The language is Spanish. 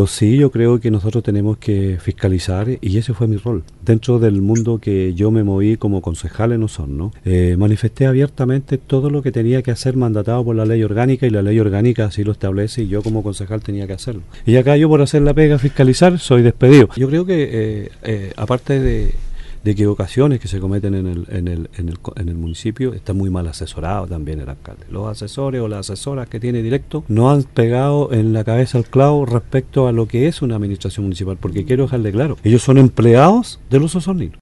Sí, yo creo que nosotros tenemos que fiscalizar y ese fue mi rol. Dentro del mundo que yo me moví como concejal en Osorno, manifesté abiertamente todo lo que tenía que hacer mandatado por la ley orgánica y la ley orgánica así lo establece y yo como concejal tenía que hacerlo. Y acá yo por hacer la pega fiscalizar soy despedido. Yo creo que aparte de equivocaciones que se cometen en el municipio, está muy mal asesorado también el alcalde. Los asesores o las asesoras que tiene directo no han pegado en la cabeza el clavo respecto a lo que es una administración municipal, porque quiero dejarle claro, ellos son empleados de los osorninos.